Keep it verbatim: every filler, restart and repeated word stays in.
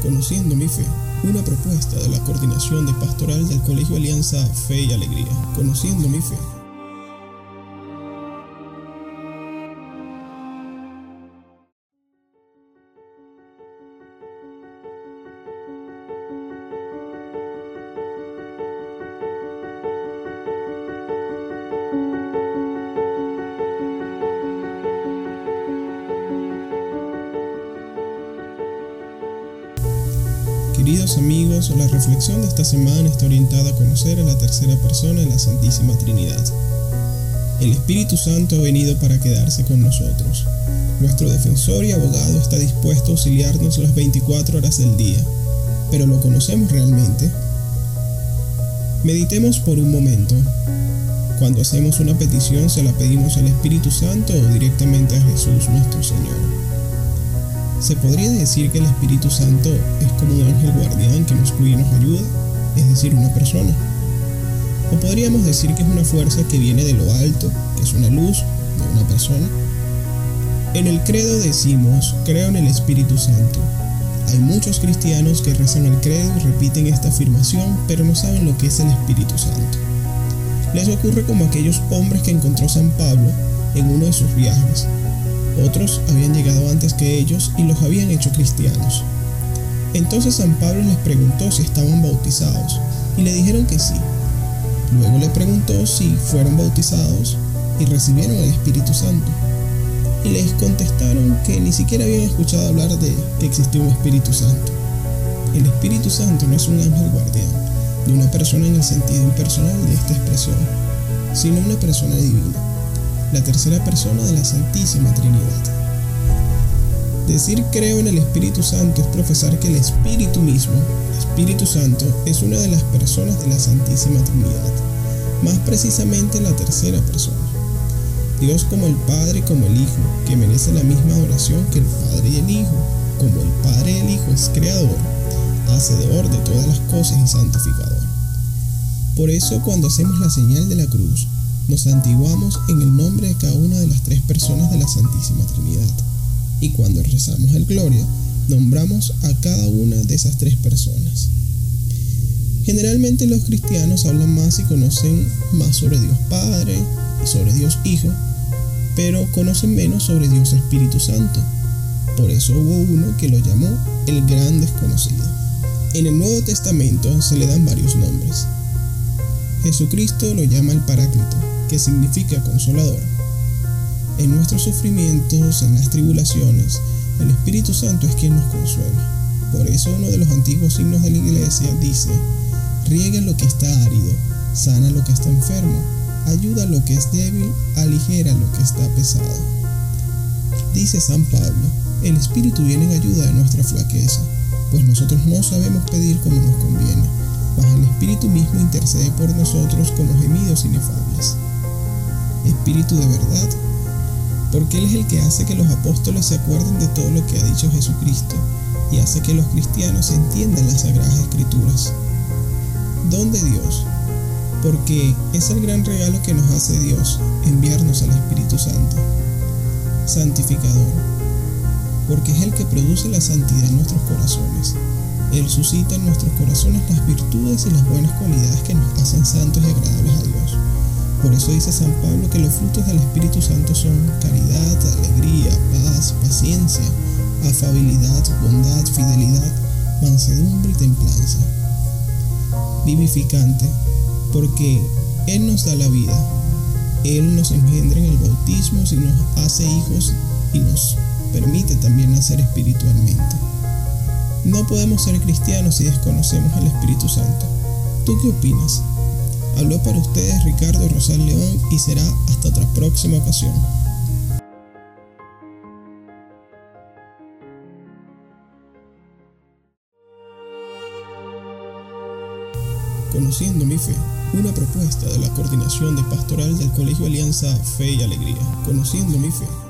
Conociendo mi fe, una propuesta de la Coordinación de Pastoral del Colegio Alianza Fe y Alegría. Conociendo mi fe. Queridos amigos, la reflexión de esta semana está orientada a conocer a la tercera persona de la Santísima Trinidad. El Espíritu Santo ha venido para quedarse con nosotros. Nuestro defensor y abogado está dispuesto a auxiliarnos las veinticuatro horas del día, pero ¿lo conocemos realmente? Meditemos por un momento. Cuando hacemos una petición, ¿se la pedimos al Espíritu Santo o directamente a Jesús nuestro Señor? ¿Se podría decir que el Espíritu Santo es como un ángel guardián que nos cuida y nos ayuda? Es decir, una persona. ¿O podríamos decir que es una fuerza que viene de lo alto, que es una luz de una persona? En el credo decimos, creo en el Espíritu Santo. Hay muchos cristianos que rezan el credo y repiten esta afirmación, pero no saben lo que es el Espíritu Santo. Les ocurre como aquellos hombres que encontró San Pablo en uno de sus viajes. Otros habían llegado antes que ellos y los habían hecho cristianos. Entonces San Pablo les preguntó si estaban bautizados y le dijeron que sí. Luego le preguntó si fueron bautizados y recibieron el Espíritu Santo. Y les contestaron que ni siquiera habían escuchado hablar de que existía un Espíritu Santo. El Espíritu Santo no es un ángel guardián de una persona en el sentido impersonal de esta expresión, sino una persona divina, la tercera persona de la Santísima Trinidad. Decir creo en el Espíritu Santo es profesar que el Espíritu mismo, el Espíritu Santo, es una de las personas de la Santísima Trinidad, más precisamente la tercera persona. Dios como el Padre y como el Hijo, que merece la misma adoración que el Padre y el Hijo, como el Padre y el Hijo es creador, hacedor de todas las cosas y santificador. Por eso cuando hacemos la señal de la cruz, nos santiguamos en el nombre de cada una de las tres personas de la Santísima Trinidad. Y cuando rezamos el Gloria, nombramos a cada una de esas tres personas. Generalmente los cristianos hablan más y conocen más sobre Dios Padre y sobre Dios Hijo, pero conocen menos sobre Dios Espíritu Santo. Por eso hubo uno que lo llamó el Gran Desconocido. En el Nuevo Testamento se le dan varios nombres. Jesucristo lo llama el Paráclito, que significa consolador. En nuestros sufrimientos, en las tribulaciones, el Espíritu Santo es quien nos consuela. Por eso uno de los antiguos signos de la Iglesia dice, riega lo que está árido, sana lo que está enfermo, ayuda a lo que es débil, aligera lo que está pesado. Dice San Pablo, el Espíritu viene en ayuda de nuestra flaqueza, pues nosotros no sabemos pedir como nos conviene, mas el Espíritu mismo intercede por nosotros como gemidos inefables. Espíritu de verdad, porque Él es el que hace que los apóstoles se acuerden de todo lo que ha dicho Jesucristo y hace que los cristianos entiendan las Sagradas Escrituras. Don de Dios, porque es el gran regalo que nos hace Dios, enviarnos al Espíritu Santo. Santificador, porque es el que produce la santidad en nuestros corazones. Él suscita en nuestros corazones las virtudes y las buenas cualidades que nos hacen santos y agradables a Dios. Por eso dice San Pablo que los frutos del Espíritu Santo son caridad, alegría, paz, paciencia, afabilidad, bondad, fidelidad, mansedumbre y templanza. Vivificante, porque Él nos da la vida. Él nos engendra en el bautismo y nos hace hijos y nos permite también nacer espiritualmente. No podemos ser cristianos si desconocemos al Espíritu Santo. ¿Tú qué opinas? Habló para ustedes Ricardo Rosal León y será hasta otra próxima ocasión. Conociendo mi fe, una propuesta de la Coordinación de Pastoral del Colegio Alianza Fe y Alegría. Conociendo mi fe.